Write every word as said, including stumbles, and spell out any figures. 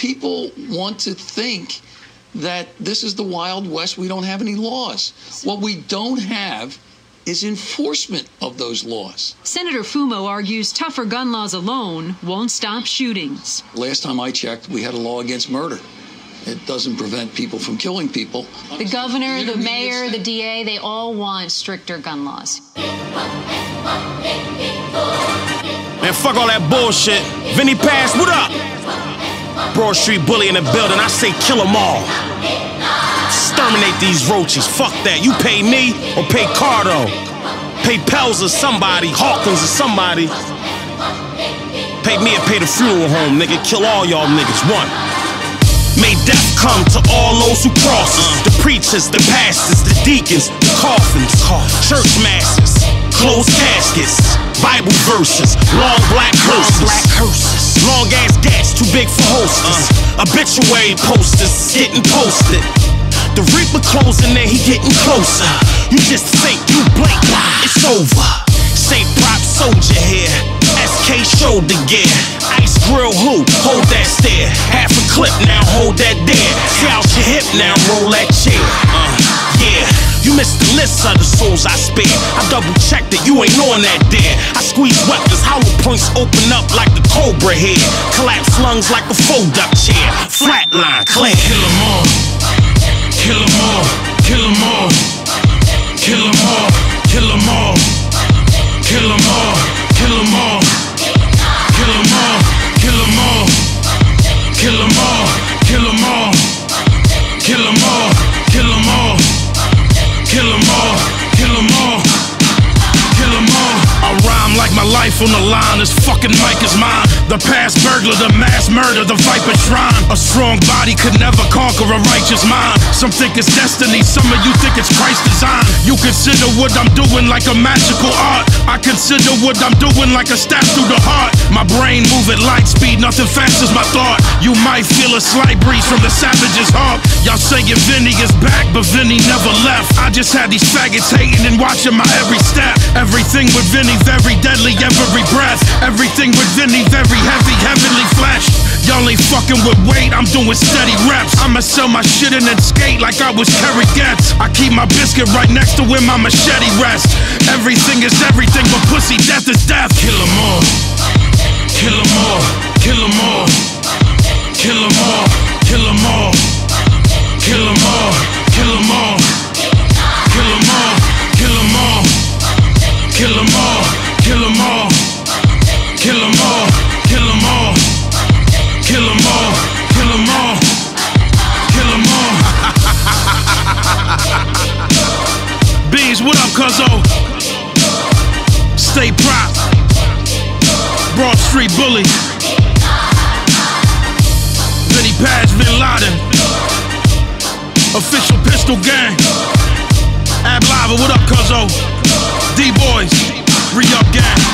people want to think that this is the Wild West. We don't have any laws. What we don't have is enforcement of those laws. Senator Fumo argues tougher gun laws alone won't stop shootings. Last time I checked, we had a law against murder. It doesn't prevent people from killing people. The governor, the mayor, the D A, they all want stricter gun laws. Man, fuck all that bullshit. Vinny Paz, what up? Broad Street Bully in the building. I say kill them all. Exterminate these roaches. Fuck that. You pay me or pay Cardo. Pay Pels or somebody. Hawkins or somebody. Pay me or pay the funeral home, nigga. Kill all y'all niggas. One. May death come to all those who cross us. The preachers, the pastors, the deacons, the coffins, church masses, closed caskets, Bible verses, long black curses, long ass gats too big for hostess, obituary posters getting posted. The Reaper closing and he getting closer. You just think you blink, it's over. Say prop soldier here, S K shoulder gear, ice grill who, hold that stare. Half a clip now, hold that there. See out your hip now, roll that chair. Uh, yeah, you missed the list of the souls I spare. I double checked that you ain't on that dare. I squeeze weapons, hollow points open up like the Cobra head. Collapse lungs like a fold-up chair. Flatline, clear. Kill 'em all, kill 'em all, kill 'em all, kill 'em all, kill 'em all. Kill 'em all, kill 'em all, kill 'em all, kill 'em all, kill 'em all, kill 'em all, kill 'em all, kill 'em all, kill 'em all, kill 'em all, kill 'em all. I rhyme like my life on the line. This fucking mic is mine. The past burglar, the mass murder, the viper shrine. A strong body could never conquer a righteous mind. Some think it's destiny, some of you think it's Christ's design. You consider what I'm doing like a magical art. I consider what I'm doing like a stab through the heart. My brain move at light speed, nothing fast as my thought. You might feel a slight breeze from the savage's heart. Y'all saying Vinny is back, but Vinny never left. I just had these faggots hating and watching my every step. Everything with Vinny very deadly, every breath. Everything with Vinny very heavy, heavenly flesh. Y'all ain't fucking with weight, I'm doing steady reps. I'ma sell my shit and then skate like I was Kerry Getz. I keep my biscuit right next to where my machete rests. Everything is everything, but pussy death is death. Kill 'em all, kill 'em all, kill 'em all, kill 'em all, kill 'em all, kill 'em all, kill 'em all, kill 'em all, kill 'em all, kill 'em all, kill 'em all, kill 'em all, kill 'em all, kill 'em all, kill 'em all, kill 'em all. Bees, what up, cuzzo? Stay prop. Broad Street Bully. Vinny Paz, Bin Laden. Official Pistol Gang. Ab Lava, what up, cuzzo? D-Boys, Re-Up Gang.